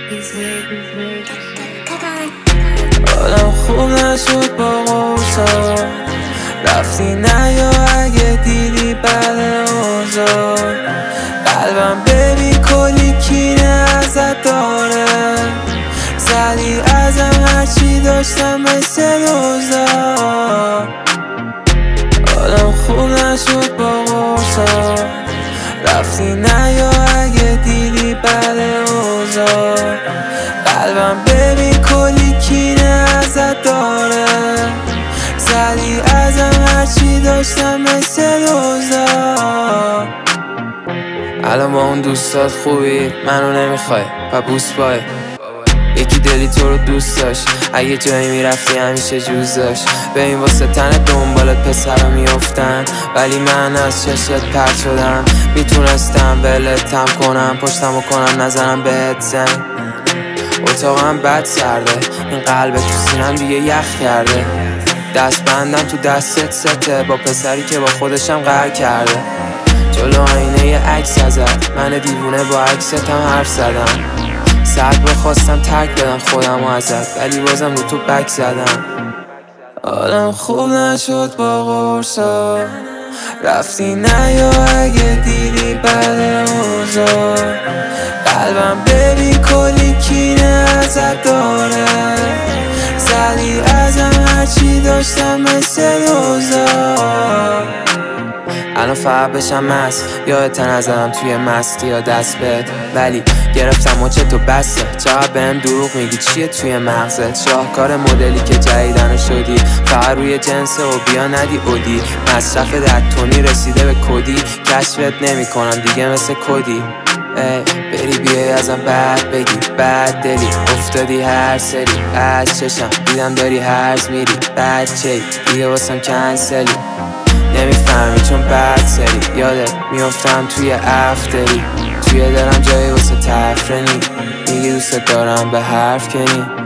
آدم خوب نشد با قرصا رفتی نه یا اگه دیدی بعد اوزا قلبم ببین کلی کینه ازت داره زدی ازم هرچی داشتم مثل دوزا آدم خوب نشد با قرصا رفتی نه یا اگه دیدی بعد اوزا قلبم ببین کلی کینه ازت داره زدی ازم هرچی داشتم مثل دوزا الان با اون دوستات خوبی منو نمیخوای و بوس بای یکی دلی تو رو دوست داشت اگه جایی میرفتی همیشه جوز داشت ببین واسه تن دنبالت پسرا میافتن ولی من از چشت پرد شدم میتونستم ولتم کنم پشتمو کنم نزنم بهت زنگ اتاقم بد سرده این قلب تو سینم دیگه یخ کرده دست بندم تو دستت سته با پسری که با خودشم قهر کرده جلو آینه یه عکس ازت من دیوونه با عکستم حرف زدم ساعت بخواستم ترک بدم خودمو ازت ولی بازم رو تو بک زدم آدم خوب نشد با قرصا رفتی نه یا اگه دیدی بعد اوزا قلبم ببین کلی کینه ازت داره زدی ازم هرچی داشتم مثل دوزا الان فقط بشم مست یادت نزدم توی مستی یا دست بهت ولی گرفتم مچه تو بسته چقدر بهم دروغ میگی چیه توی مغزت شاهکار مدلی که جدیدن شدی فقط روی جنس و بیا ندی اودی مصرف 10 تونی رسیده به کدی کشفت نمی کنم دیگه مثل کدی بری بیای ازم بعد بگی بعد دلی افتادی هر سری از چشم دیدم داری هرز میری بچه دیگه واسم کنسلی نمیفهمی چون بعد سری یادت میافتم توی افتری توی دلم جایی واسه تفرنی میگی دوست دارم به حرف کنی